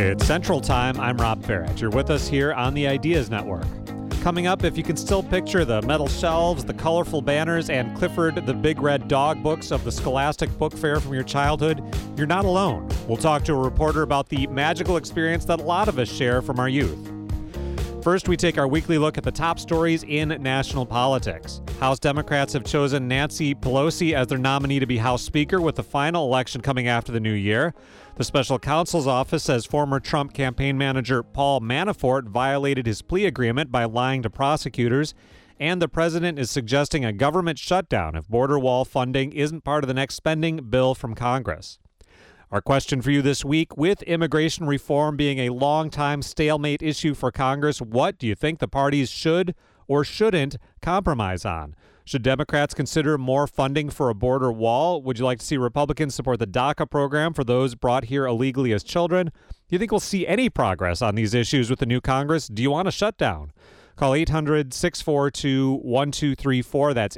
It's Central Time. I'm Rob Barrett. You're with us here on the Ideas Network. Coming up, if you can still picture the metal shelves, the colorful banners, and Clifford the Big Red Dog books of the Scholastic Book Fair from your childhood, you're not alone. We'll talk to a reporter about the magical experience that a lot of us share from our youth. First, we take our weekly look at the top stories in national politics. House Democrats have chosen Nancy Pelosi as their nominee to be House Speaker, with the final election coming after the new year. The special counsel's office says former Trump campaign manager Paul Manafort violated his plea agreement by lying to prosecutors. And the president is suggesting a government shutdown if border wall funding isn't part of the next spending bill from Congress. Our question for you this week: with immigration reform being a long-time stalemate issue for Congress, what do you think the parties should or shouldn't compromise on? Should Democrats consider more funding for a border wall? Would you like to see Republicans support the DACA program for those brought here illegally as children? Do you think we'll see any progress on these issues with the new Congress? Do you want a shutdown? Call 800-642-1234. That's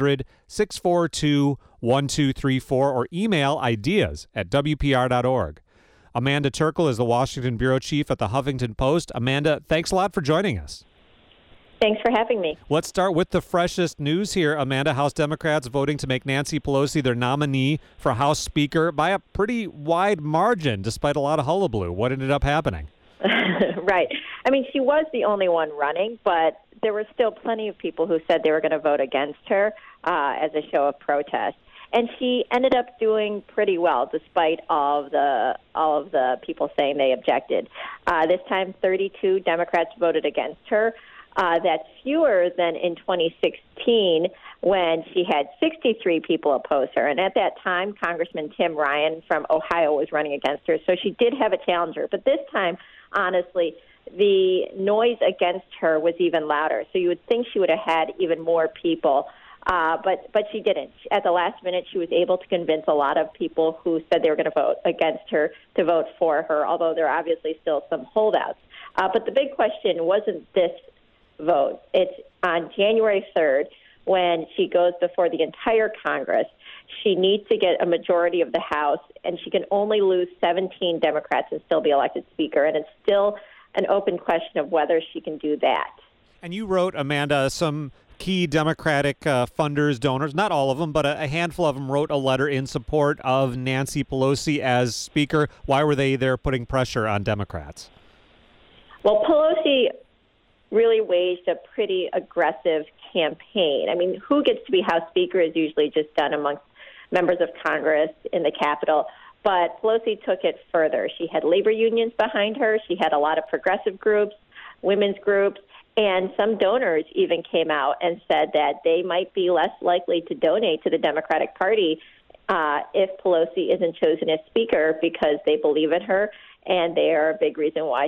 800-642-1234, or email ideas@wpr.org. Amanda Turkle is the Washington bureau chief at the Huffington Post. Amanda, thanks a lot for joining us. Thanks for having me. Let's start with the freshest news here, Amanda. House Democrats voting to make Nancy Pelosi their nominee for House Speaker by a pretty wide margin, despite a lot of hullabaloo. What ended up happening? Right. I mean, she was the only one running, but there were still plenty of people who said they were going to vote against her as a show of protest. And she ended up doing pretty well, despite all of the people saying they objected. This time, 32 Democrats voted against her. That's fewer than in 2016, when she had 63 people oppose her. And at that time, Congressman Tim Ryan from Ohio was running against her. So she did have a challenger. But this time, honestly, the noise against her was even louder. So you would think she would have had even more people. But she didn't. At the last minute, she was able to convince a lot of people who said they were going to vote against her to vote for her, although there are obviously still some holdouts. But the big question wasn't this vote. It's on January 3rd, when she goes before the entire Congress. She needs to get a majority of the House, and she can only lose 17 Democrats and still be elected Speaker. And it's still an open question of whether she can do that. And you wrote, Amanda, some key Democratic funders, donors, not all of them, but a handful of them wrote a letter in support of Nancy Pelosi as Speaker. Why were they there putting pressure on Democrats? Well, Pelosi really waged a pretty aggressive campaign. I mean, who gets to be House Speaker is usually just done amongst members of Congress in the Capitol. But Pelosi took it further. She had labor unions behind her. She had a lot of progressive groups, women's groups, and some donors even came out and said that they might be less likely to donate to the Democratic Party if Pelosi isn't chosen as Speaker, because they believe in her, and they are a big reason why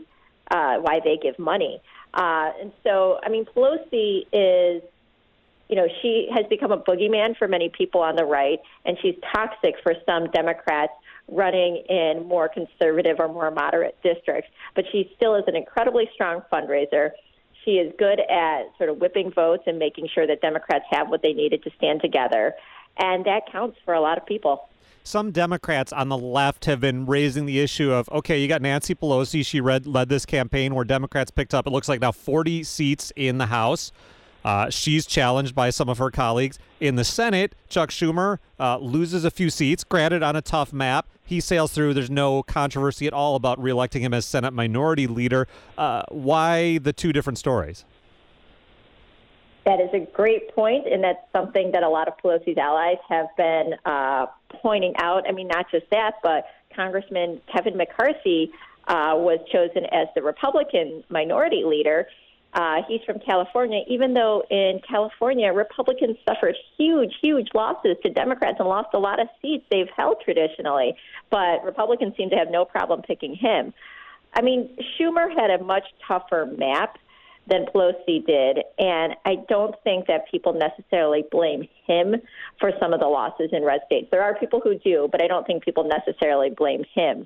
they give money. And so, I mean, Pelosi is, she has become a boogeyman for many people on the right, and she's toxic for some Democrats running in more conservative or more moderate districts. But she still is an incredibly strong fundraiser. She is good at sort of whipping votes and making sure that Democrats have what they needed to stand together. And that counts for a lot of people. Some Democrats on the left have been raising the issue of, okay, you got Nancy Pelosi. She led this campaign where Democrats picked up, it looks like now 40 seats in the House. She's challenged by some of her colleagues. In the Senate, Chuck Schumer loses a few seats, granted on a tough map. He sails through. There's no controversy at all about reelecting him as Senate Minority Leader. Why the two different stories? That is a great point, and that's something that a lot of Pelosi's allies have been pointing out. I mean, not just that, but Congressman Kevin McCarthy was chosen as the Republican minority leader. He's from California, even though in California, Republicans suffered huge losses to Democrats and lost a lot of seats they've held traditionally. But Republicans seem to have no problem picking him. I mean, Schumer had a much tougher map than Pelosi did, and I don't think that people necessarily blame him for some of the losses in red states. There are people who do, but I don't think people necessarily blame him.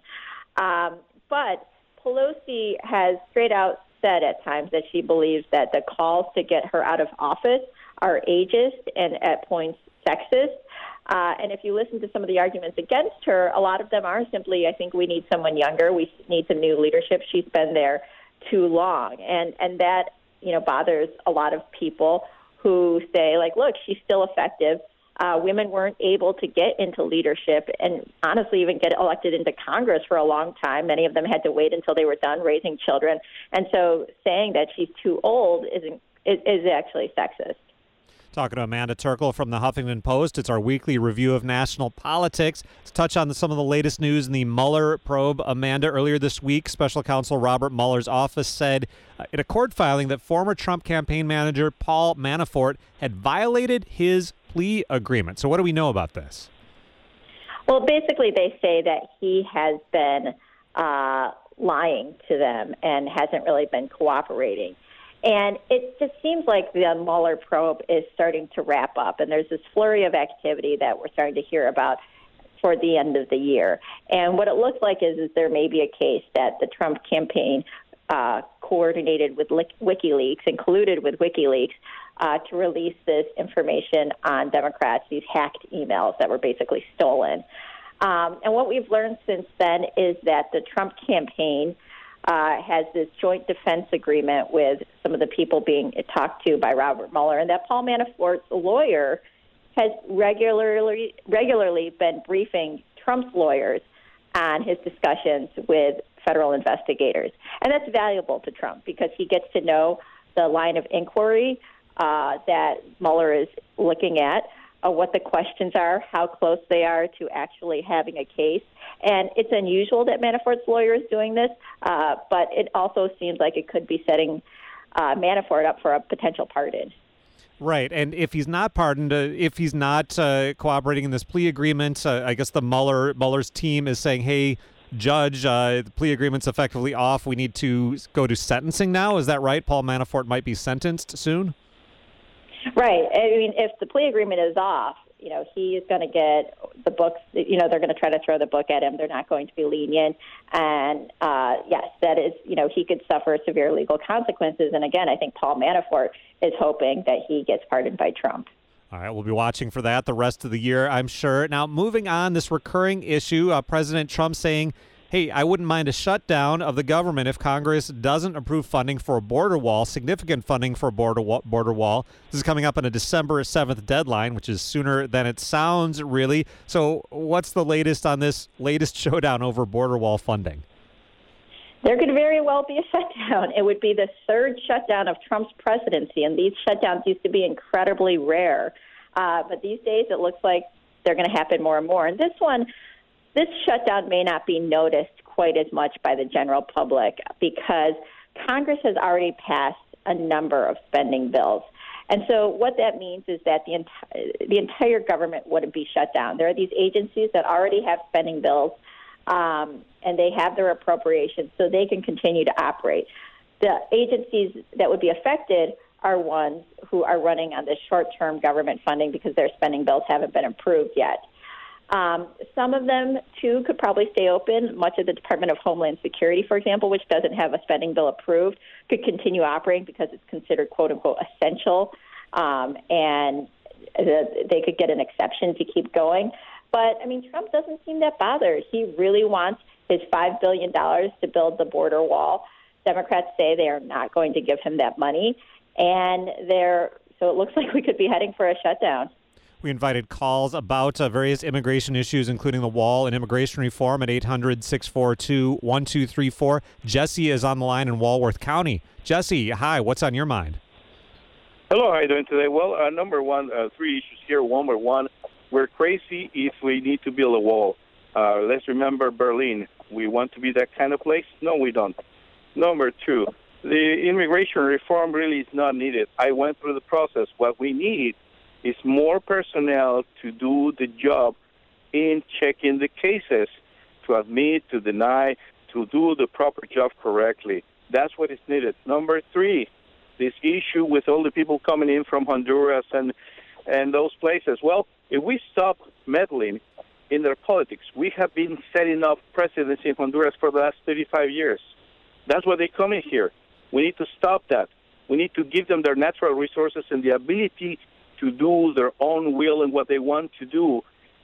But Pelosi has straight out said at times that she believes that the calls to get her out of office are ageist and at points sexist. And if you listen to some of the arguments against her, a lot of them are simply, I think we need someone younger. We need some new leadership. She's been there too long. And that, bothers a lot of people who say, like, look, she's still effective. Women weren't able to get into leadership and honestly even get elected into Congress for a long time. Many of them had to wait until they were done raising children. And so saying that she's too old is actually sexist. Talking to Amanda Turkle from the Huffington Post. It's our weekly review of national politics. Let's touch on some of the latest news in the Mueller probe. Amanda, earlier this week, Special Counsel Robert Mueller's office said in a court filing that former Trump campaign manager Paul Manafort had violated his plea agreement. So what do we know about this? Well, basically they say that he has been lying to them and hasn't really been cooperating. And it just seems like the Mueller probe is starting to wrap up, and there's this flurry of activity that we're starting to hear about for the end of the year. And what it looks like is there may be a case that the Trump campaign coordinated with WikiLeaks and colluded with WikiLeaks to release this information on Democrats, these hacked emails that were basically stolen. And what we've learned since then is that the Trump campaign has this joint defense agreement with some of the people being talked to by Robert Mueller, and that Paul Manafort's lawyer has regularly been briefing Trump's lawyers on his discussions with federal investigators. And that's valuable to Trump because he gets to know the line of inquiry that Mueller is looking at, what the questions are, how close they are to actually having a case. And it's unusual that Manafort's lawyer is doing this, but it also seems like it could be setting Manafort up for a potential pardon. Right, and if he's not pardoned, if he's not cooperating in this plea agreement, I guess the Mueller's team is saying, hey, Judge, the plea agreement's effectively off. We need to go to sentencing now. Is that right? Paul Manafort might be sentenced soon? Right. I mean, if the plea agreement is off, he is going to get the books, they're going to try to throw the book at him. They're not going to be lenient. And, yes, that is, he could suffer severe legal consequences. And, again, I think Paul Manafort is hoping that he gets pardoned by Trump. All right, we'll be watching for that the rest of the year, I'm sure. Now, moving on, this recurring issue, President Trump saying, hey, I wouldn't mind a shutdown of the government if Congress doesn't approve funding for a border wall, significant funding for a border wall. This is coming up on a December 7th deadline, which is sooner than it sounds, really. So what's the latest on this latest showdown over border wall funding? There could very well be a shutdown. It would be the third shutdown of Trump's presidency, and these shutdowns used to be incredibly rare. But these days it looks like they're going to happen more and more. And this shutdown may not be noticed quite as much by the general public because Congress has already passed a number of spending bills. And so what that means is that the entire government wouldn't be shut down. There are these agencies that already have spending bills, and they have their appropriations, so they can continue to operate. The agencies that would be affected are ones who are running on the short-term government funding because their spending bills haven't been approved yet. Some of them, too, could probably stay open. Much of the Department of Homeland Security, for example, which doesn't have a spending bill approved, could continue operating because it's considered, quote-unquote, essential, and they could get an exception to keep going. But, I mean, Trump doesn't seem that bothered. He really wants his $5 billion to build the border wall. Democrats say they are not going to give him that money, and so it looks like we could be heading for a shutdown. We invited calls about various immigration issues, including the wall and immigration reform at 800-642-1234. Jesse is on the line in Walworth County. Jesse, hi. What's on your mind? Hello. How are you doing today? Well, number one, three issues here. Number one, we're crazy if we need to build a wall. Let's remember Berlin. We want to be that kind of place? No, we don't. Number two, the immigration reform really is not needed. I went through the process. What we need is more personnel to do the job in checking the cases, to admit, to deny, to do the proper job correctly. That's what is needed. Number three, this issue with all the people coming in from Honduras and those places. Well, if we stop meddling in their politics, we have been setting up precedents in Honduras for the last 35 years. That's why they come in here. We need to stop that. We need to give them their natural resources and the ability to do their own will and what they want to do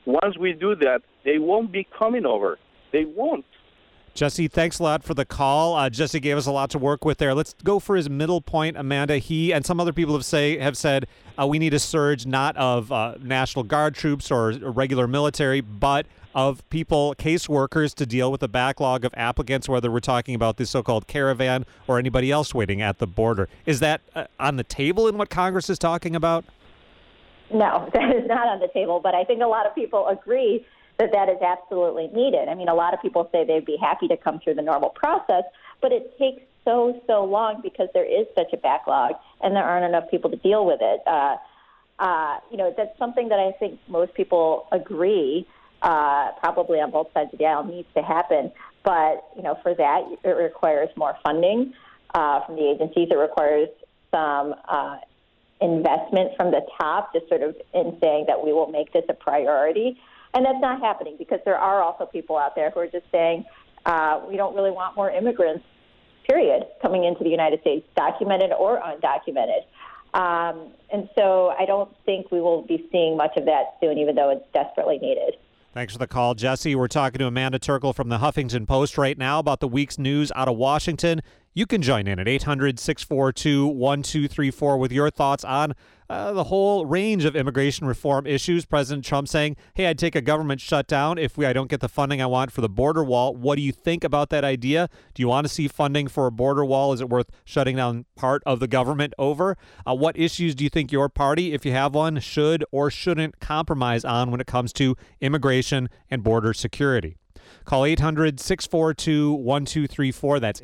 Once we do that, they won't be coming over. They won't. Jesse, thanks a lot for the call. Jesse gave us a lot to work with there. Let's go for his middle point, Amanda. He and some other people have said we need a surge not of National Guard troops or regular military, but of people, caseworkers, to deal with the backlog of applicants, whether we're talking about this so-called caravan or anybody else waiting at the border. Is that on the table in what Congress is talking about? No, that is not on the table, but I think a lot of people agree that is absolutely needed. I mean, a lot of people say they'd be happy to come through the normal process, but it takes so long because there is such a backlog and there aren't enough people to deal with it. That's something that I think most people agree, probably on both sides of the aisle, needs to happen. But, for that, it requires more funding from the agencies. It requires some investment from the top, just sort of in saying that we will make this a priority. And that's not happening because there are also people out there who are just saying we don't really want more immigrants, period, coming into the United States, documented or undocumented. And so I don't think we will be seeing much of that soon, even though it's desperately needed. Thanks for the call, Jesse. We're talking to Amanda Turkle from the Huffington Post right now about the week's news out of Washington. You can join in at 800-642-1234 with your thoughts on the whole range of immigration reform issues. President Trump saying, hey, I'd take a government shutdown if I don't get the funding I want for the border wall. What do you think about that idea? Do you want to see funding for a border wall? Is it worth shutting down part of the government over? What issues do you think your party, if you have one, should or shouldn't compromise on when it comes to immigration and border security? Call 800-642-1234. That's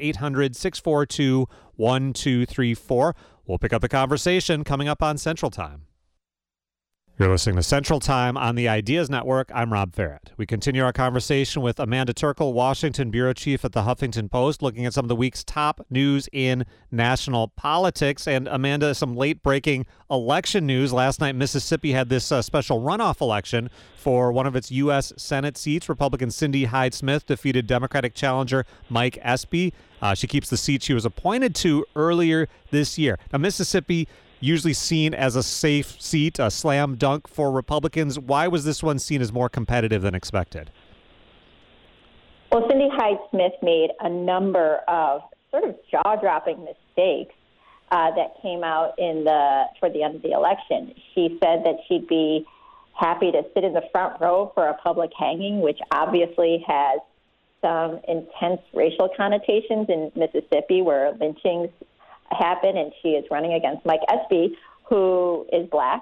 800-642-1234. We'll pick up the conversation coming up on Central Time. You're listening to Central Time on the Ideas Network. I'm Rob Farrett. We continue our conversation with Amanda Turkle, Washington bureau chief at the Huffington Post, looking at some of the week's top news in national politics. And Amanda, some late-breaking election news. Last night, Mississippi had this special runoff election for one of its U.S. Senate seats. Republican Cindy Hyde-Smith defeated Democratic challenger Mike Espy. She keeps the seat she was appointed to earlier this year. Now, Mississippi, usually seen as a safe seat, a slam dunk for Republicans. Why was this one seen as more competitive than expected? Well, Cindy Hyde-Smith made a number of sort of jaw-dropping mistakes that came out toward the end of the election. She said that she'd be happy to sit in the front row for a public hanging, which obviously has some intense racial connotations in Mississippi, where lynchings happen, and she is running against Mike Espy, who is black.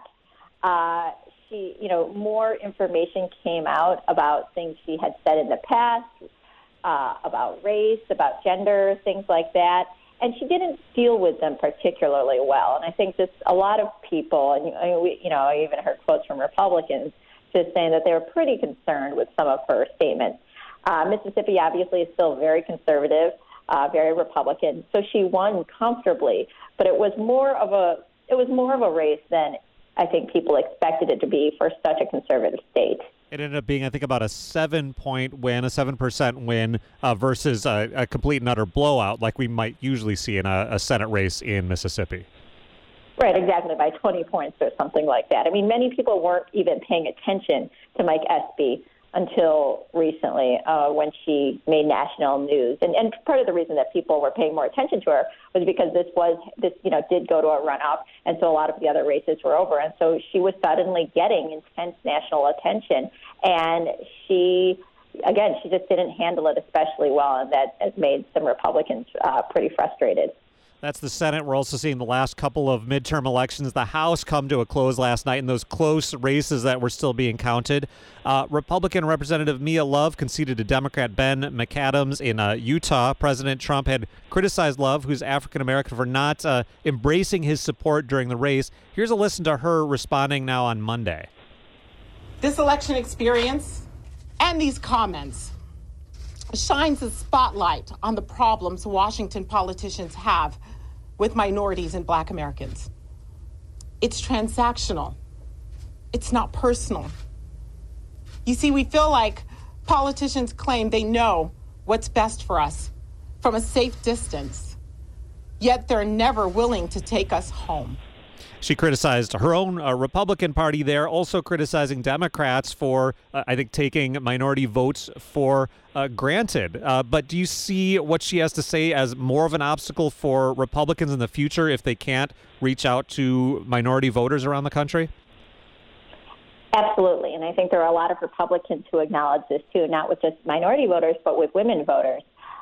More information came out about things she had said in the past, about race, about gender, things like that, and she didn't deal with them particularly well. And I think just a lot of people, and I even heard quotes from Republicans just saying that they were pretty concerned with some of her statements. Mississippi obviously is still very conservative, very Republican, so she won comfortably. But it was more of a race than I think people expected it to be for such a conservative state. It ended up being, I think, about a 7-point win, a 7% win versus a complete and utter blowout like we might usually see in a Senate race in Mississippi. Right, exactly, by 20 points or something like that. I mean, many people weren't even paying attention to Mike Espy until recently when she made national news. And part of the reason that people were paying more attention to her was because this did go to a runoff, and so a lot of the other races were over. And so she was suddenly getting intense national attention. And she just didn't handle it especially well, and that has made some Republicans pretty frustrated. That's the Senate. We're also seeing the last couple of midterm elections. The House come to a close last night in those close races that were still being counted. Republican Representative Mia Love conceded to Democrat Ben McAdams in Utah. President Trump had criticized Love, who's African-American, for not embracing his support during the race. Here's a listen to her responding now on Monday. This election experience and these comments shines a spotlight on the problems Washington politicians have with minorities and Black Americans. It's transactional. It's not personal. You see, we feel like politicians claim they know what's best for us from a safe distance, yet they're never willing to take us home. She criticized her own Republican Party there, also criticizing Democrats for, I think, taking minority votes for granted. But do you see what she has to say as more of an obstacle for Republicans in the future if they can't reach out to minority voters around the country? Absolutely. And I think there are a lot of Republicans who acknowledge this, too, not with just minority voters, but with women voters.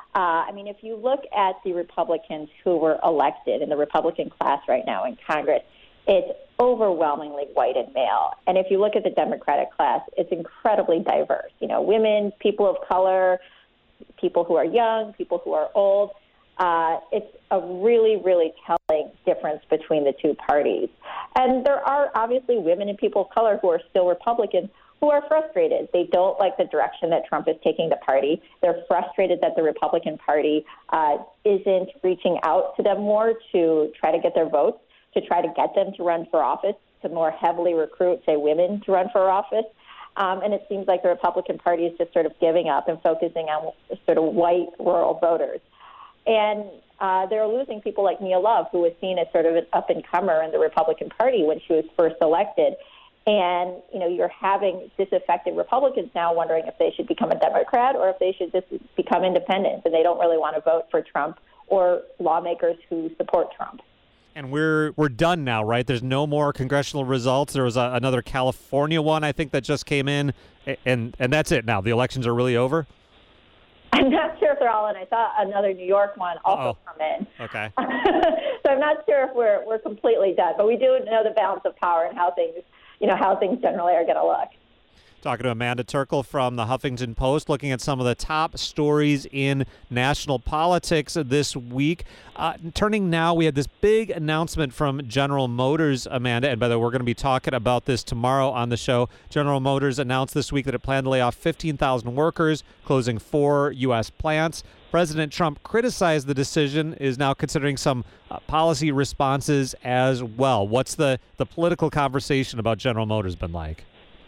If you look at the Republicans who were elected in the Republican class right now in Congress, it's overwhelmingly white and male. And if you look at the Democratic class, it's incredibly diverse. Women, people of color, people who are young, people who are old. It's a really, really telling difference between the two parties. And there are obviously women and people of color who are still Republicans who are frustrated. They don't like the direction that Trump is taking the party. They're frustrated that the Republican Party isn't reaching out to them more to try to get their votes, to try to get them to run for office, to more heavily recruit, say, women to run for office. And it seems like the Republican Party is just sort of giving up and focusing on sort of white rural voters. And they're losing people like Mia Love, who was seen as sort of an up-and-comer in the Republican Party when she was first elected. And, you're having disaffected Republicans now wondering if they should become a Democrat or if they should just become independent. And they don't really want to vote for Trump or lawmakers who support Trump. And we're done now, right? There's no more congressional results. There was another California one, I think, that just came in. And that's it now. The elections are really over? I'm not sure if they're all in. I saw another New York one also come in. Okay. So I'm not sure if we're completely done, but we do know the balance of power and how things generally are going to look. Talking to Amanda Turkle from the Huffington Post, looking at some of the top stories in national politics this week. Turning now, we had this big announcement from General Motors, Amanda, and by the way, we're going to be talking about this tomorrow on the show. General Motors announced this week that it planned to lay off 15,000 workers, closing 4 U.S. plants. President Trump criticized the decision, is now considering some policy responses as well. What's the political conversation about General Motors been like?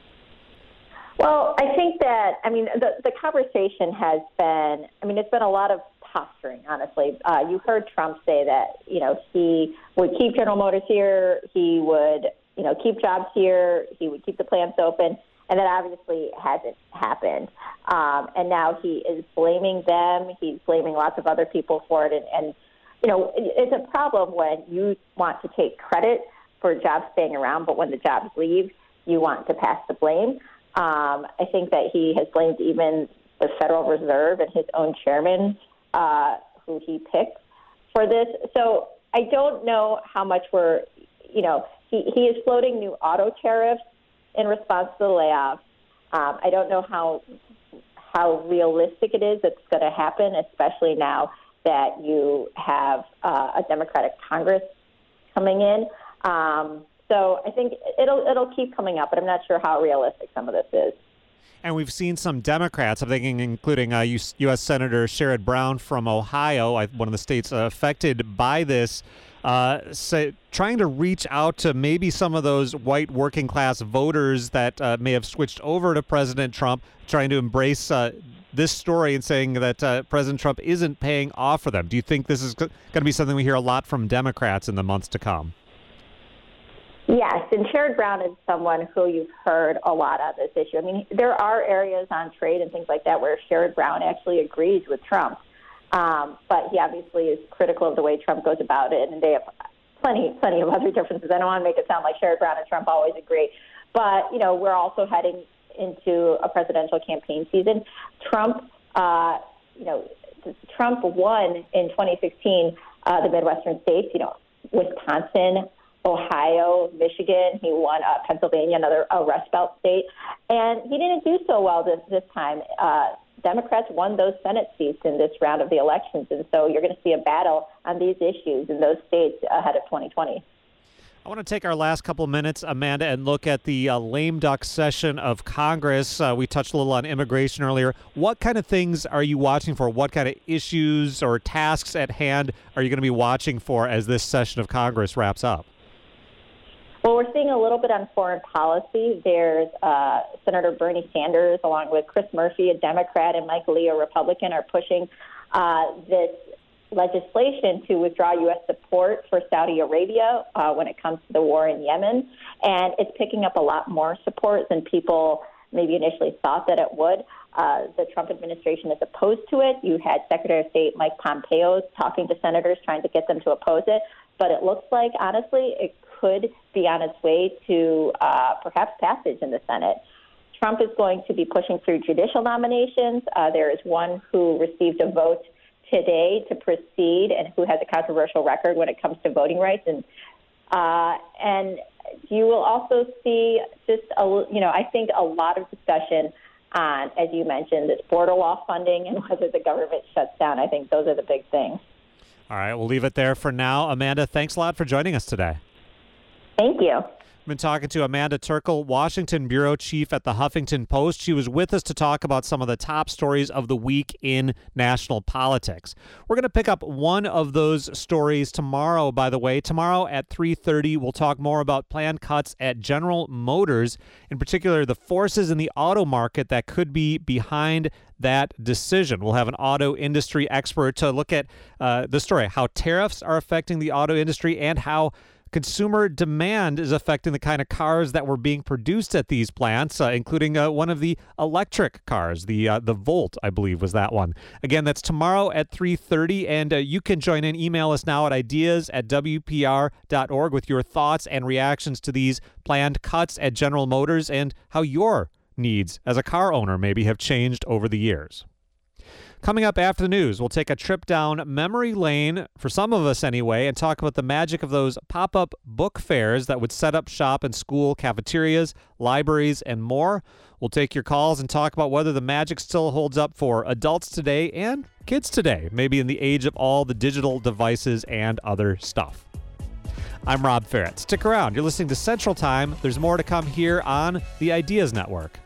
Well, I think that, the conversation has been, it's been a lot of posturing, honestly. You heard Trump say that, he would keep General Motors here, he would, keep jobs here, he would keep the plants open, and that obviously hasn't happened. And now he is blaming them, he's blaming lots of other people for it, and it's a problem when you want to take credit for jobs staying around, but when the jobs leave, you want to pass the blame. I think that he has blamed even the Federal Reserve and his own chairman, who he picked for this. So I don't know how much he is floating new auto tariffs in response to the layoffs. I don't know how realistic it is it's going to happen, especially now that you have a Democratic Congress coming in. So I think it'll keep coming up, but I'm not sure how realistic some of this is. And we've seen some Democrats, I'm thinking including U.S. Senator Sherrod Brown from Ohio, one of the states affected by this, trying to reach out to maybe some of those white working class voters that may have switched over to President Trump, trying to embrace this story and saying that President Trump isn't paying off for them. Do you think this is going to be something we hear a lot from Democrats in the months to come? Yes, and Sherrod Brown is someone who you've heard a lot on this issue. There are areas on trade and things like that where Sherrod Brown actually agrees with Trump, but he obviously is critical of the way Trump goes about it, and they have plenty of other differences. I don't want to make it sound like Sherrod Brown and Trump always agree, but we're also heading into a presidential campaign season. Trump won in 2016 the Midwestern states, Wisconsin, Ohio, Michigan. He won Pennsylvania, another Rust Belt state. And he didn't do so well this time. Democrats won those Senate seats in this round of the elections. And so you're going to see a battle on these issues in those states ahead of 2020. I want to take our last couple minutes, Amanda, and look at the lame duck session of Congress. We touched a little on immigration earlier. What kind of things are you watching for? What kind of issues or tasks at hand are you going to be watching for as this session of Congress wraps up? Well, we're seeing a little bit on foreign policy. There's Senator Bernie Sanders, along with Chris Murphy, a Democrat, and Mike Lee, a Republican, are pushing this legislation to withdraw U.S. support for Saudi Arabia when it comes to the war in Yemen. And it's picking up a lot more support than people maybe initially thought that it would. The Trump administration is opposed to it. You had Secretary of State Mike Pompeo talking to senators, trying to get them to oppose it. But it looks like, honestly, it could be on its way to perhaps passage in the Senate. Trump is going to be pushing through judicial nominations. There is one who received a vote today to proceed and who has a controversial record when it comes to voting rights. And you will also see just, I think a lot of discussion on, as you mentioned, this border wall funding and whether the government shuts down. I think those are the big things. All right, we'll leave it there for now. Amanda, thanks a lot for joining us today. Thank you. I've been talking to Amanda Turkle, Washington bureau chief at the Huffington Post. She was with us to talk about some of the top stories of the week in national politics. We're going to pick up one of those stories tomorrow, by the way. Tomorrow at 3:30, we'll talk more about planned cuts at General Motors, in particular the forces in the auto market that could be behind that decision. We'll have an auto industry expert to look at the story, how tariffs are affecting the auto industry and how consumer demand is affecting the kind of cars that were being produced at these plants, including one of the electric cars, the Volt, I believe was that one. Again, that's tomorrow at 3:30, and you can join in. Email us now at ideas@wpr.org with your thoughts and reactions to these planned cuts at General Motors and how your needs as a car owner maybe have changed over the years. Coming up after the news, we'll take a trip down memory lane, for some of us anyway, and talk about the magic of those pop-up book fairs that would set up shop in school cafeterias, libraries, and more. We'll take your calls and talk about whether the magic still holds up for adults today and kids today, maybe in the age of all the digital devices and other stuff. I'm Rob Ferret. Stick around. You're listening to Central Time. There's more to come here on the Ideas Network.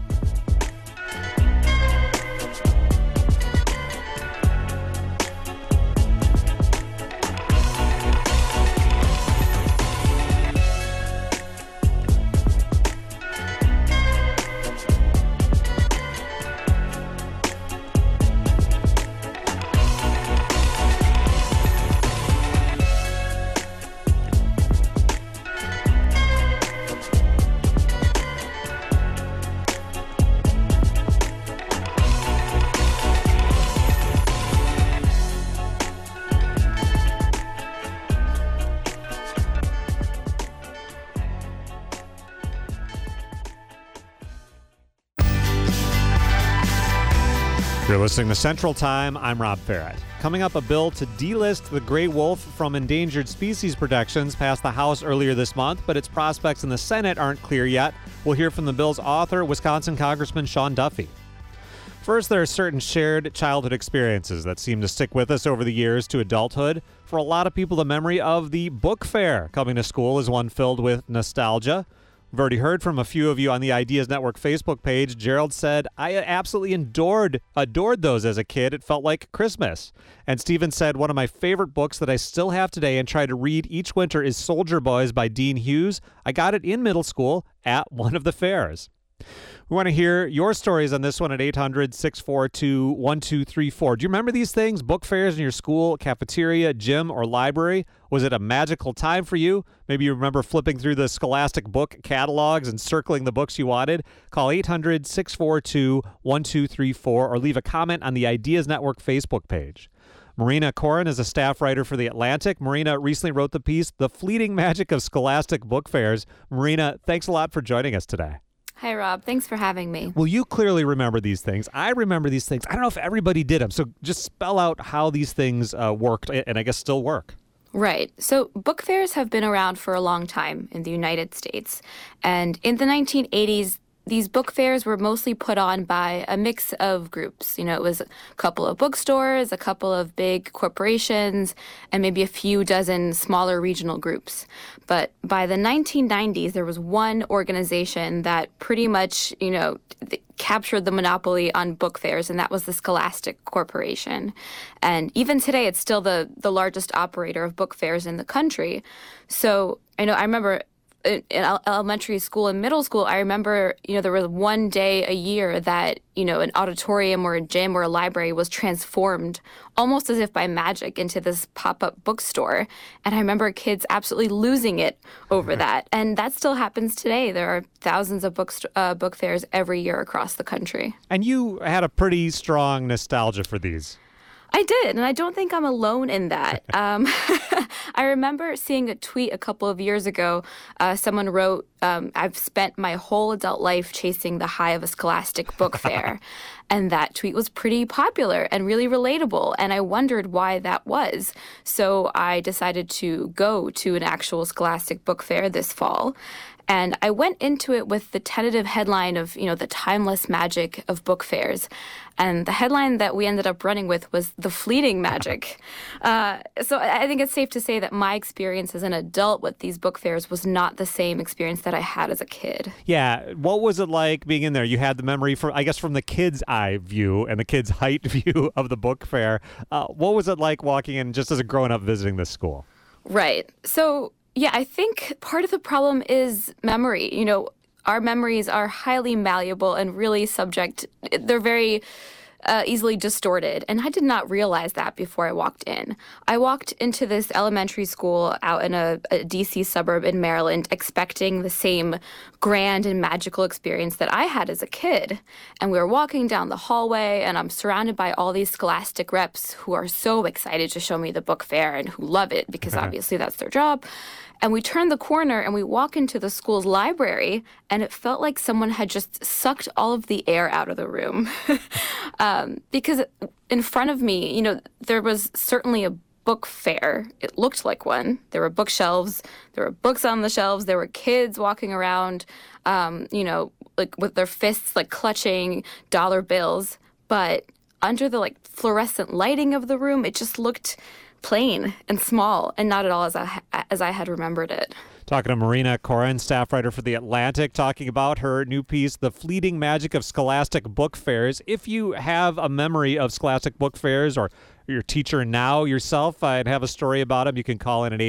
You're listening to Central Time. I'm Rob Ferret. Coming up, a bill to delist the gray wolf from endangered species protections passed the House earlier this month, but its prospects in the Senate aren't clear yet. We'll hear from the bill's author, Wisconsin Congressman Sean Duffy. First, there are certain shared childhood experiences that seem to stick with us over the years to adulthood. For a lot of people, the memory of the book fair coming to school is one filled with nostalgia. We've already heard from a few of you on the Ideas Network Facebook page. Gerald said, I absolutely adored those as a kid. It felt like Christmas. And Stephen said, one of my favorite books that I still have today and try to read each winter is Soldier Boys by Dean Hughes. I got it in middle school at one of the fairs. We want to hear your stories on this one at 800-642-1234. Do you remember these things? Book fairs in your school, cafeteria, gym, or library? Was it a magical time for you? Maybe you remember flipping through the Scholastic book catalogs and circling the books you wanted. Call 800-642-1234 or leave a comment on the Ideas Network Facebook page. Marina Koren is a staff writer for The Atlantic. Marina recently wrote the piece, The Fleeting Magic of Scholastic Book Fairs. Marina, thanks a lot for joining us today. Hi, Rob. Thanks for having me. Well, you clearly remember these things. I remember these things. I don't know if everybody did them. So just spell out how these things worked and I guess still work. Right. So book fairs have been around for a long time in the United States. And in the 1980s, these book fairs were mostly put on by a mix of groups. You know, it was a couple of bookstores, a couple of big corporations, and maybe a few dozen smaller regional groups. But by the 1990s, there was one organization that pretty much, captured the monopoly on book fairs, and that was the Scholastic Corporation. And even today, it's still the largest operator of book fairs in the country. So I remember in elementary school and middle school, I remember, there was one day a year that, an auditorium or a gym or a library was transformed almost as if by magic into this pop-up bookstore. And I remember kids absolutely losing it over that. And that still happens today. There are thousands of book fairs every year across the country. And you had a pretty strong nostalgia for these. I did, and I don't think I'm alone in that. I remember seeing a tweet a couple of years ago. Someone wrote, I've spent my whole adult life chasing the high of a Scholastic book fair. And that tweet was pretty popular and really relatable, and I wondered why that was. So I decided to go to an actual Scholastic book fair this fall. And I went into it with the tentative headline of, the timeless magic of book fairs. And the headline that we ended up running with was the fleeting magic. So I think it's safe to say that my experience as an adult with these book fairs was not the same experience that I had as a kid. Yeah. What was it like being in there? You had the memory from the kid's eye view and the kid's height view of the book fair. What was it like walking in just as a grown-up visiting this school? Right. So yeah, I think part of the problem is memory. Our memories are highly malleable and really they're very easily distorted. And I did not realize that before I walked in. I walked into this elementary school out in a D.C. suburb in Maryland expecting the same grand and magical experience that I had as a kid. And we were walking down the hallway, and I'm surrounded by all these Scholastic reps who are so excited to show me the book fair and who love it because obviously that's their job. And we turn the corner and we walk into the school's library, and it felt like someone had just sucked all of the air out of the room. Because in front of me, there was certainly a book fair. It looked like one. There were bookshelves. There were books on the shelves. There were kids walking around, like with their fists, like clutching dollar bills. But under the fluorescent lighting of the room, it just looked plain and small and not at all as I had remembered it. Talking to Marina Koren, staff writer for The Atlantic, talking about her new piece, The Fleeting Magic of Scholastic Book Fairs. If you have a memory of Scholastic Book Fairs or your teacher now yourself and have a story about them, you can call in at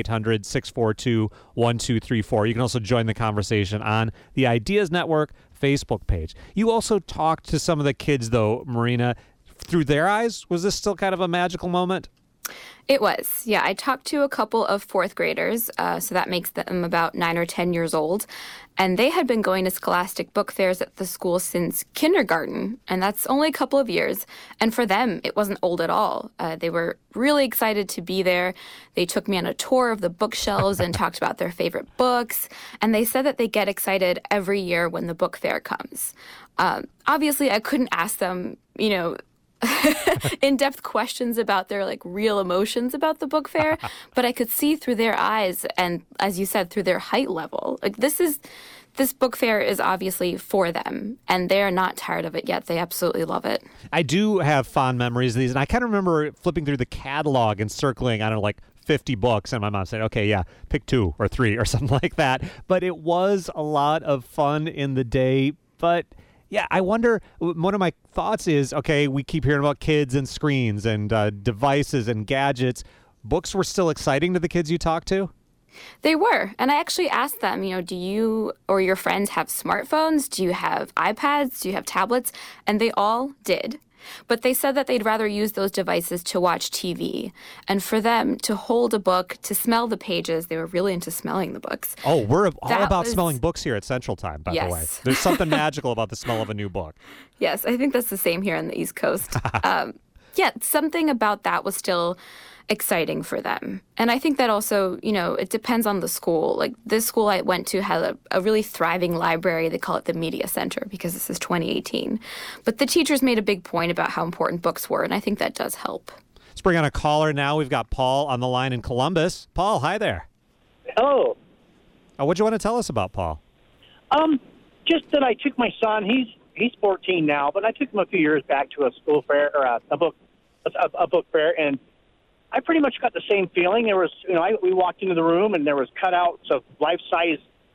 800-642-1234. You can also join the conversation on the Ideas Network Facebook page. You also talked to some of the kids, though, Marina. Through their eyes, was this still kind of a magical moment? It was. Yeah, I talked to a couple of fourth graders, so that makes them about 9 or 10 years old. And they had been going to Scholastic book fairs at the school since kindergarten, and that's only a couple of years. And for them, it wasn't old at all. They were really excited to be there. They took me on a tour of the bookshelves and talked about their favorite books. And they said that they get excited every year when the book fair comes. Obviously, I couldn't ask them, in-depth questions about their real emotions about the book fair, but I could see through their eyes and, as you said, through their height level. This book fair is obviously for them, and they're not tired of it yet. They absolutely love it. I do have fond memories of these, and I kind of remember flipping through the catalog and circling, 50 books, and my mom said, okay, yeah, pick 2 or 3 or something like that. But it was a lot of fun in the day, but yeah, I wonder, one of my thoughts is, okay, we keep hearing about kids and screens and devices and gadgets. Books were still exciting to the kids you talked to? They were. And I actually asked them, do you or your friends have smartphones? Do you have iPads? Do you have tablets? And they all did. But they said that they'd rather use those devices to watch TV. And for them to hold a book, to smell the pages, they were really into smelling the books. Oh, we're all about smelling books here at Central Time, by the way. There's something magical about the smell of a new book. Yes, I think that's the same here on the East Coast. Yeah, something about that was still exciting for them. And I think that also, it depends on the school. This school I went to had a really thriving library. They call it the Media Center because this is 2018. But the teachers made a big point about how important books were, and I think that does help. Let's bring on a caller now. We've got Paul on the line in Columbus. Paul, hi there. Hello. What do you want to tell us about, Paul? Just that I took my son. He's 14 now, but I took him a few years back to a school fair or a book fair, and I pretty much got the same feeling. There was, we walked into the room and there was cutouts of life-size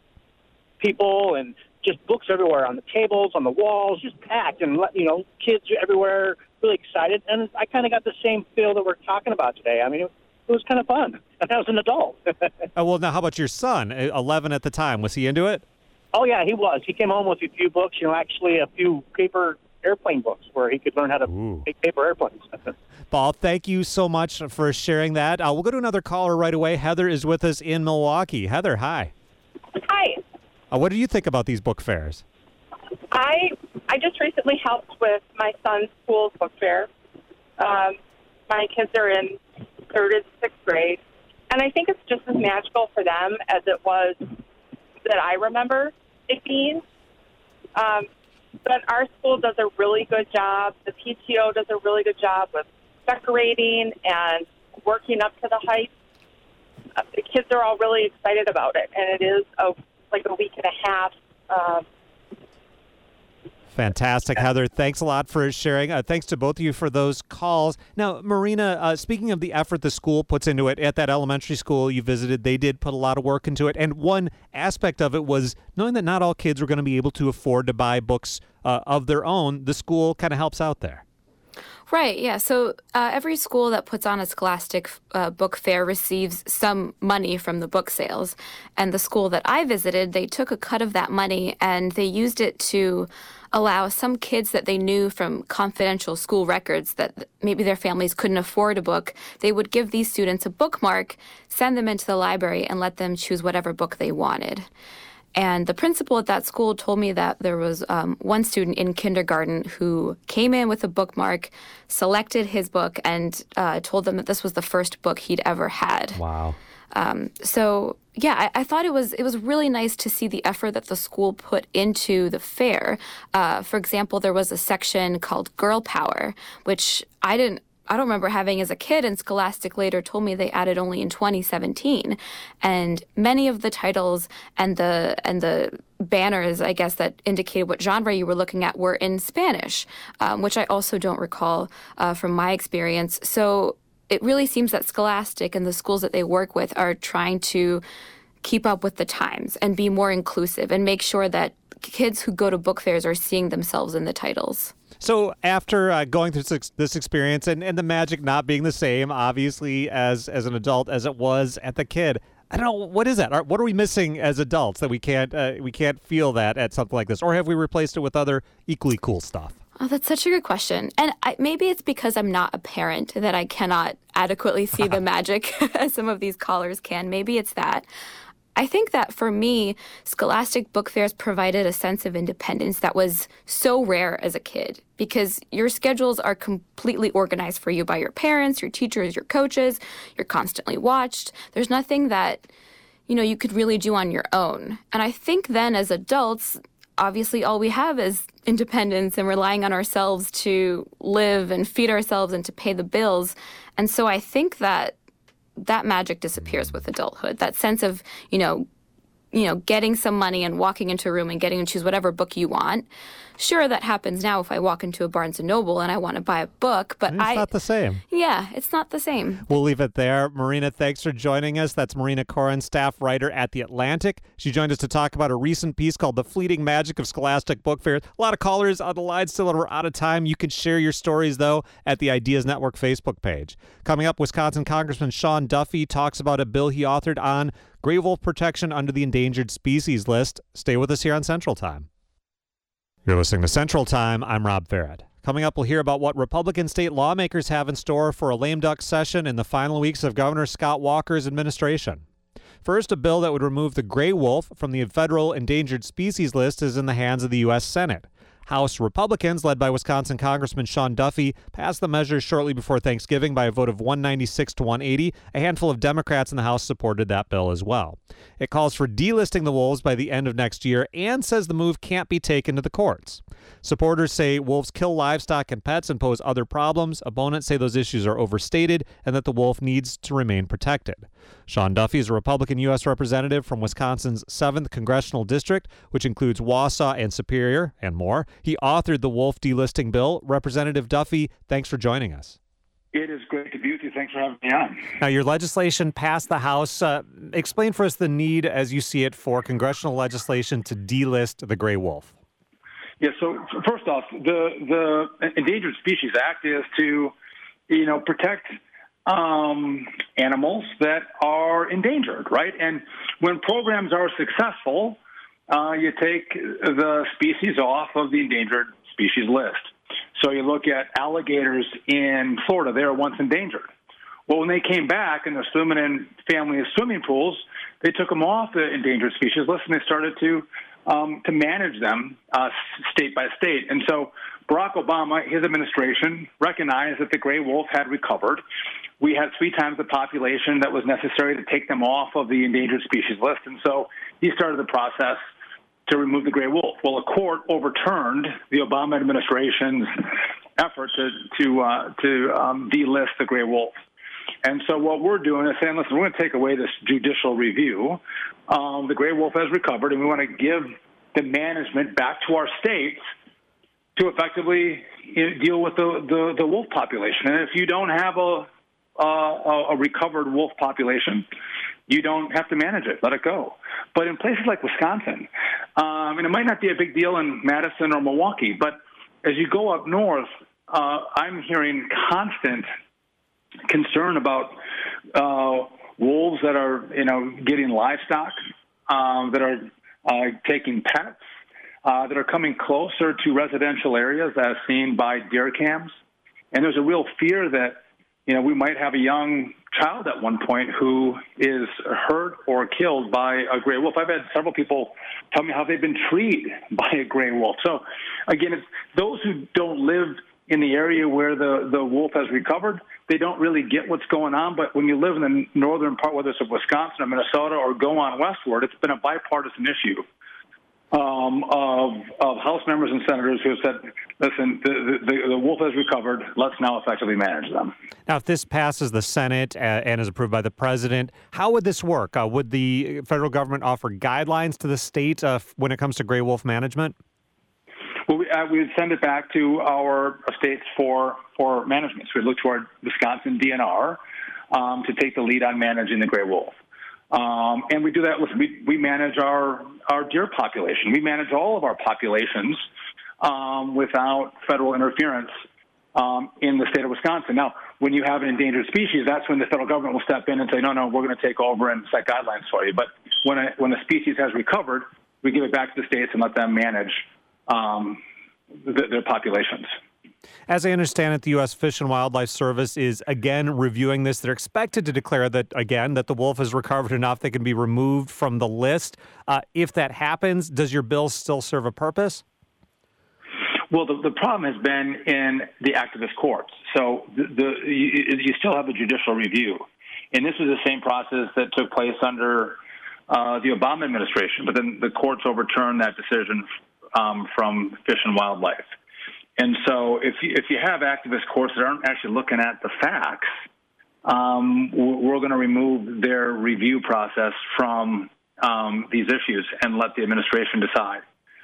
people and just books everywhere on the tables, on the walls, just packed, and kids everywhere, really excited. And I kind of got the same feel that we're talking about today. I mean, was kind of fun. And I was an adult. Well, now how about your son? 11 at the time. Was he into it? Oh, yeah, he was. He came home with a few books, actually a few paper airplane books where he could learn how to make paper airplanes. Paul, thank you so much for sharing that. We'll go to another caller right away. Heather is with us in Milwaukee. Heather, hi. Hi. What do you think about these book fairs? I just recently helped with my son's school's book fair. My kids are in 3rd and 6th grade, and I think it's just as magical for them as it was that I remember it being. But our school does a really good job. The PTO does a really good job with decorating and working up to the hype. The kids are all really excited about it, and it is like a week and a half. Fantastic, Heather. Thanks a lot for sharing. Thanks to both of you for those calls. Now, Marina, speaking of the effort the school puts into it, at that elementary school you visited, they did put a lot of work into it. And one aspect of it was knowing that not all kids were going to be able to afford to buy books of their own. The school kind of helps out there. Right, yeah. So every school that puts on a Scholastic book fair receives some money from the book sales. And the school that I visited, they took a cut of that money and they used it to allow some kids that they knew from confidential school records that maybe their families couldn't afford a book. They would give these students a bookmark, send them into the library, and let them choose whatever book they wanted. And the principal at that school told me that there was one student in kindergarten who came in with a bookmark, selected his book, and told them that this was the first book he'd ever had. Wow. So, yeah, I thought it was really nice to see the effort that the school put into the fair. For example, there was a section called Girl Power, which I don't remember having as a kid, and Scholastic later told me they added only in 2017. And many of the titles and the banners, I guess, that indicated what genre you were looking at were in Spanish, which I also don't recall from my experience. So it really seems that Scholastic and the schools that they work with are trying to keep up with the times and be more inclusive and make sure that kids who go to book fairs are seeing themselves in the titles. So after going through this experience and the magic not being the same, obviously, as an adult as it was at the kid, I don't know, what is that? What are we missing as adults that we can't feel that at something like this? Or have we replaced it with other equally cool stuff? Oh, that's such a good question. And maybe it's because I'm not a parent that I cannot adequately see the magic as some of these callers can. Maybe it's that. I think that for me, Scholastic book fairs provided a sense of independence that was so rare as a kid because your schedules are completely organized for you by your parents, your teachers, your coaches. You're constantly watched. There's nothing that, you could really do on your own. And I think then as adults, obviously all we have is independence and relying on ourselves to live and feed ourselves and to pay the bills. And so I think that magic disappears with adulthood. That sense of, getting some money and walking into a room and getting to choose whatever book you want. Sure, that happens now if I walk into a Barnes & Noble and I want to buy a book, but it's not the same. Yeah, it's not the same. We'll leave it there. Marina, thanks for joining us. That's Marina Koren, staff writer at The Atlantic. She joined us to talk about a recent piece called The Fleeting Magic of Scholastic Book Fairs. A lot of callers on the line still, and we're out of time. You can share your stories, though, at the Ideas Network Facebook page. Coming up, Wisconsin Congressman Sean Duffy talks about a bill he authored on gray wolf protection under the endangered species list. Stay with us here on Central Time. You're listening to Central Time. I'm Rob Farrett. Coming up, we'll hear about what Republican state lawmakers have in store for a lame duck session in the final weeks of Governor Scott Walker's administration. First, a bill that would remove the gray wolf from the federal endangered species list is in the hands of the U.S. Senate. House Republicans, led by Wisconsin Congressman Sean Duffy, passed the measure shortly before Thanksgiving by a vote of 196 to 180. A handful of Democrats in the House supported that bill as well. It calls for delisting the wolves by the end of next year and says the move can't be taken to the courts. Supporters say wolves kill livestock and pets and pose other problems. Opponents say those issues are overstated and that the wolf needs to remain protected. Sean Duffy is a Republican U.S. representative from Wisconsin's 7th Congressional District, which includes Wausau and Superior, and more. He authored the wolf delisting bill. Representative Duffy, thanks for joining us. It is great to be with you. Thanks for having me on. Now, your legislation passed the House. Explain for us the need, as you see it, for congressional legislation to delist the gray wolf. Yeah, so first off, the Endangered Species Act is to, protect animals that are endangered, right? And when programs are successful, you take the species off of the endangered species list. So you look at alligators in Florida; they were once endangered. Well, when they came back and they're swimming in family swimming pools, they took them off the endangered species list and they started to manage them state by state. And so Barack Obama, his administration, recognized that the gray wolf had recovered. We had 3 times the population that was necessary to take them off of the endangered species list. And so he started the process to remove the gray wolf. Well, a court overturned the Obama administration's effort to delist the gray wolf. And so what we're doing is saying, listen, we're going to take away this judicial review. The gray wolf has recovered, and we want to give the management back to our states to effectively deal with the wolf population. And if you don't have a recovered wolf population, you don't have to manage it. Let it go. But in places like Wisconsin, and it might not be a big deal in Madison or Milwaukee, but as you go up north, I'm hearing constant concern about wolves that are, getting livestock, that are taking pets, that are coming closer to residential areas as seen by deer cams. And there's a real fear that, we might have a young child at one point who is hurt or killed by a gray wolf. I've had several people tell me how they've been treated by a gray wolf. So, again, it's those who don't live in the area where the wolf has recovered, they don't really get what's going on. But when you live in the northern part, whether it's of Wisconsin or Minnesota or go on westward, it's been a bipartisan issue of House members and senators who have said, listen, the wolf has recovered. Let's now effectively manage them. Now, if this passes the Senate and is approved by the president, how would this work? Would the federal government offer guidelines to the state when it comes to gray wolf management? Well, we would send it back to our states for management. So we'd look to our Wisconsin DNR to take the lead on managing the gray wolf. And we do that. Listen, we manage our deer population. We manage all of our populations without federal interference in the state of Wisconsin. Now, when you have an endangered species, that's when the federal government will step in and say, no, we're going to take over and set guidelines for you. But when a species has recovered, we give it back to the states and let them manage their populations. As I understand it, the U.S. Fish and Wildlife Service is again reviewing this. They're expected to declare that the wolf has recovered enough that can be removed from the list. If that happens, does your bill still serve a purpose? Well, the problem has been in the activist courts. So you still have a judicial review. And this was the same process that took place under the Obama administration, but then the courts overturned that decision from Fish and Wildlife. And so if you have activist courts that aren't actually looking at the facts, we're going to remove their review process from these issues and let the administration decide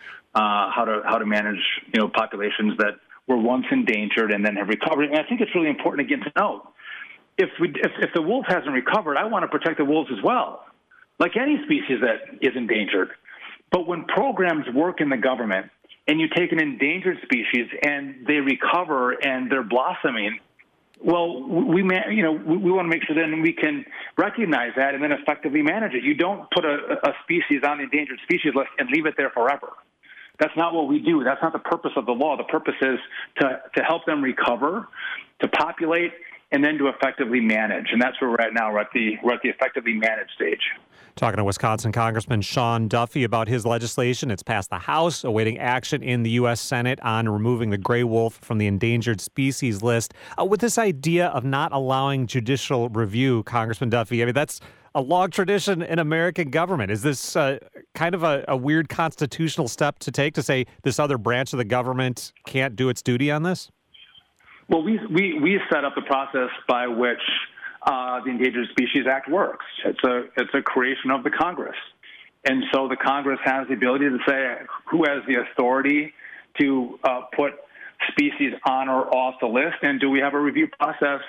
how to manage populations that were once endangered and then have recovered. And I think it's really important again to note if the wolf hasn't recovered, I want to protect the wolves as well, like any species that is endangered. But when programs work in the government and you take an endangered species and they recover and they're blossoming, well, we want to make sure then we can recognize that and then effectively manage it. You don't put a species on the endangered species list and leave it there forever. That's not what we do. That's not the purpose of the law. The purpose is to help them recover, to populate, and then to effectively manage. And that's where we're at now. We're at the effectively managed stage. Talking to Wisconsin Congressman Sean Duffy about his legislation. It's passed the House, awaiting action in the U.S. Senate on removing the gray wolf from the endangered species list. With this idea of not allowing judicial review, Congressman Duffy, I mean, that's a long tradition in American government. Is this kind of a weird constitutional step to take to say this other branch of the government can't do its duty on this? Well, we set up the process by which the Endangered Species Act works. It's a creation of the Congress. And so the Congress has the ability to say who has the authority to put species on or off the list, and do we have a review process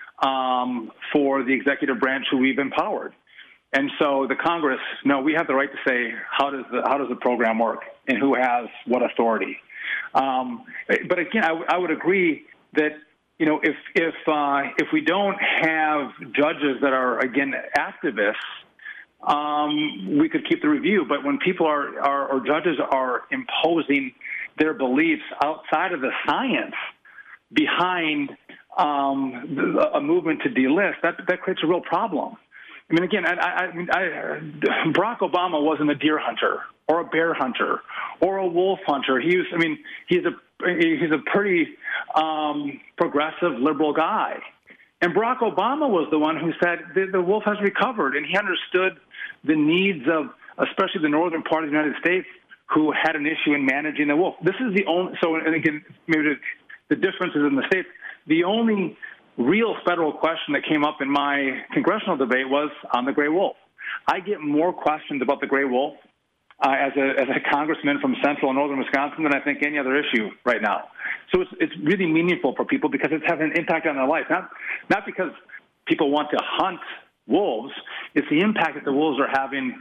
for the executive branch who we've empowered. And so the Congress, we have the right to say how does the program work and who has what authority. But again, I would agree that if we don't have judges that are, again, activists, we could keep the review. But when people or judges are imposing their beliefs outside of the science behind a movement to delist, that creates a real problem. I mean, again, Barack Obama wasn't a deer hunter or a bear hunter or a wolf hunter. He's a pretty progressive liberal guy. And Barack Obama was the one who said the wolf has recovered, and he understood the needs of especially the northern part of the United States who had an issue in managing the wolf. This is the only, so, and again, maybe the differences in the states, the only real federal question that came up in my congressional debate was on the gray wolf. I get more questions about the gray wolf as a congressman from central and northern Wisconsin than I think any other issue right now. So it's really meaningful for people because it's having an impact on their life. Not because people want to hunt wolves, it's the impact that the wolves are having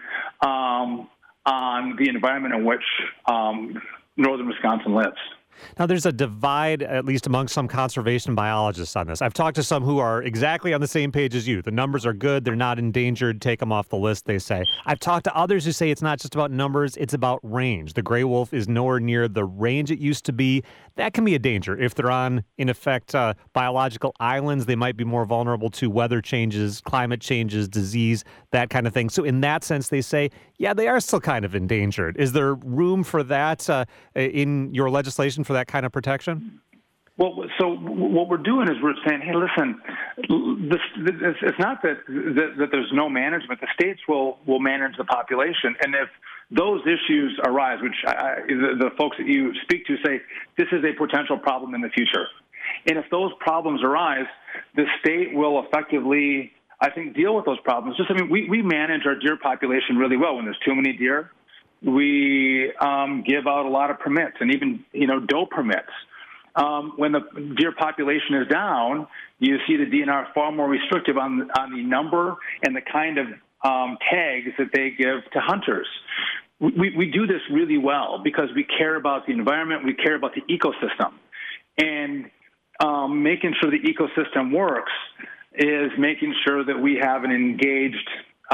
on the environment in which northern Wisconsin lives. Now, there's a divide, at least among some conservation biologists on this. I've talked to some who are exactly on the same page as you. The numbers are good. They're not endangered. Take them off the list, they say. I've talked to others who say it's not just about numbers. It's about range. The gray wolf is nowhere near the range it used to be. That can be a danger. If they're on, in effect, biological islands, they might be more vulnerable to weather changes, climate changes, disease, that kind of thing. So in that sense, they say, yeah, they are still kind of endangered. Is there room for that in your legislation for that kind of protection? Well, so what we're doing is we're saying, hey, listen, it's not that there's no management. The states will manage the population. And if those issues arise, which the folks that you speak to say, this is a potential problem in the future. And if those problems arise, the state will effectively, I think, deal with those problems. We manage our deer population really well. When there's too many deer, we give out a lot of permits and even, doe permits. When the deer population is down, you see the DNR far more restrictive on the number and the kind of tags that they give to hunters. We do this really well because we care about the environment, we care about the ecosystem. And making sure the ecosystem works is making sure that we have an engaged,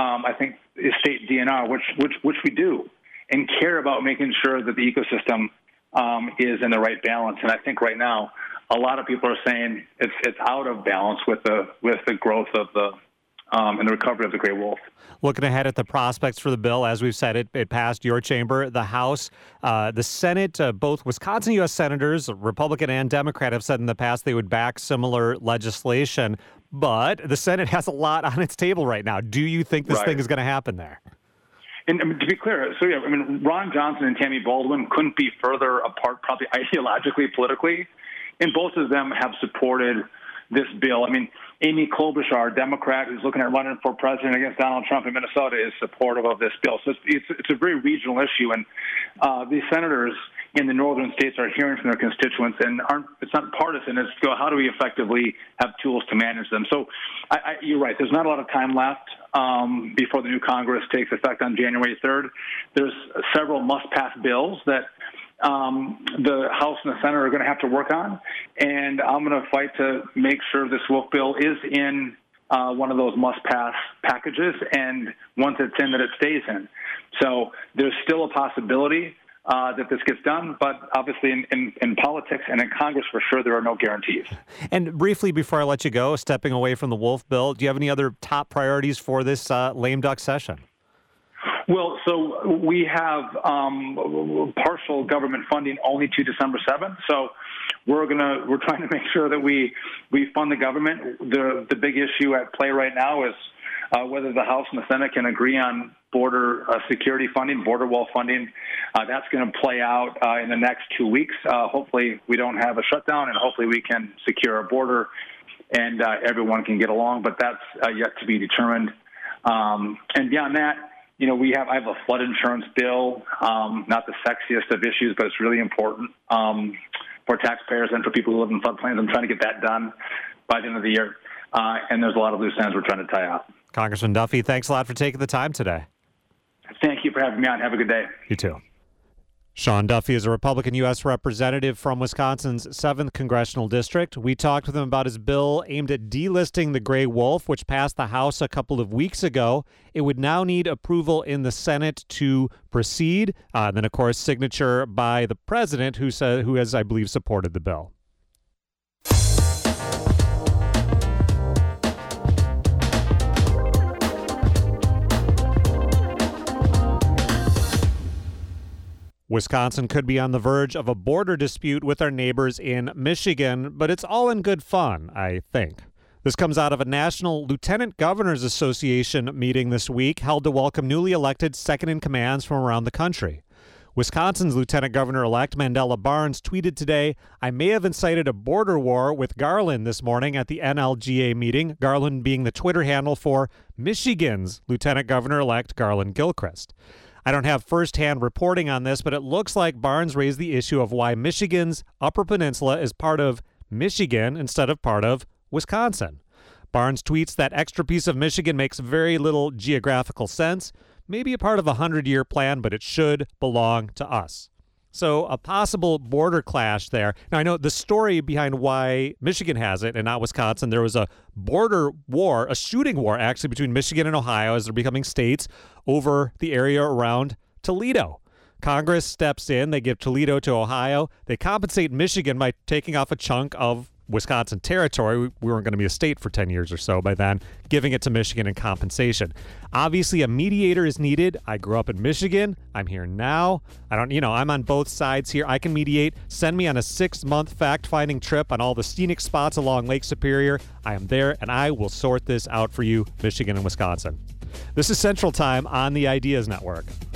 state DNR, which we do, and care about making sure that the ecosystem is in the right balance. And I think right now, a lot of people are saying it's out of balance with the growth of and the recovery of the gray wolf. Looking ahead at the prospects for the bill, as we've said, it passed your chamber, the House, the Senate. Both Wisconsin U.S. senators, Republican and Democrat, have said in the past they would back similar legislation. But the Senate has a lot on its table right now. Do you think this thing is going to happen there? And to be clear, Ron Johnson and Tammy Baldwin couldn't be further apart, probably ideologically, politically, and both of them have supported this bill. Amy Klobuchar, Democrat, who's looking at running for president against Donald Trump in Minnesota, is supportive of this bill. So it's a very regional issue, and these senators in the northern states are hearing from their constituents, and it's not partisan. It's how do we effectively have tools to manage them? So you're right. There's not a lot of time left before the new Congress takes effect on January 3rd. There's several must-pass bills that the House and the Senate are going to have to work on, and I'm going to fight to make sure this wolf bill is in one of those must-pass packages, and once it's in, that it stays in. So there's still a possibility that this gets done, but obviously in politics and in Congress, for sure, there are no guarantees. And briefly, before I let you go, stepping away from the wolf bill, do you have any other top priorities for this lame duck session? Well, so we have partial government funding only to December 7th. So we're trying to make sure that we fund the government. The big issue at play right now is whether the House and the Senate can agree on border security funding, border wall funding. That's going to play out in the next 2 weeks. Hopefully we don't have a shutdown, and hopefully we can secure our border and everyone can get along. But that's yet to be determined. And beyond that, I have a flood insurance bill, not the sexiest of issues, but it's really important for taxpayers and for people who live in floodplains. I'm trying to get that done by the end of the year. And there's a lot of loose ends we're trying to tie up. Congressman Duffy, thanks a lot for taking the time today. Thank you for having me on. Have a good day. You too. Sean Duffy is a Republican U.S. representative from Wisconsin's 7th Congressional District. We talked with him about his bill aimed at delisting the gray wolf, which passed the House a couple of weeks ago. It would now need approval in the Senate to proceed. Then, of course, signature by the president, who has, I believe, supported the bill. Wisconsin could be on the verge of a border dispute with our neighbors in Michigan, but it's all in good fun, I think. This comes out of a National Lieutenant Governors Association meeting this week held to welcome newly elected second-in-commands from around the country. Wisconsin's Lieutenant Governor-elect Mandela Barnes tweeted today, "I may have incited a border war with Garland this morning at the NLGA meeting," Garland being the Twitter handle for Michigan's Lieutenant Governor-elect Garland Gilchrist. I don't have firsthand reporting on this, but it looks like Barnes raised the issue of why Michigan's Upper Peninsula is part of Michigan instead of part of Wisconsin. Barnes tweets that extra piece of Michigan makes very little geographical sense, maybe a part of a 100-year plan, but it should belong to us. So a possible border clash there. Now, I know the story behind why Michigan has it and not Wisconsin. There was a border war, a shooting war, actually, between Michigan and Ohio as they're becoming states over the area around Toledo. Congress steps in. They give Toledo to Ohio. They compensate Michigan by taking off a chunk of Wisconsin territory. We weren't going to be a state for 10 years or so by then, giving it to Michigan in compensation. Obviously, a mediator is needed. I grew up in Michigan. I'm here now. I'm on both sides here. I can mediate. Send me on a 6-month fact-finding trip on all the scenic spots along Lake Superior. I am there, and I will sort this out for you, Michigan and Wisconsin. This is Central Time on the Ideas Network.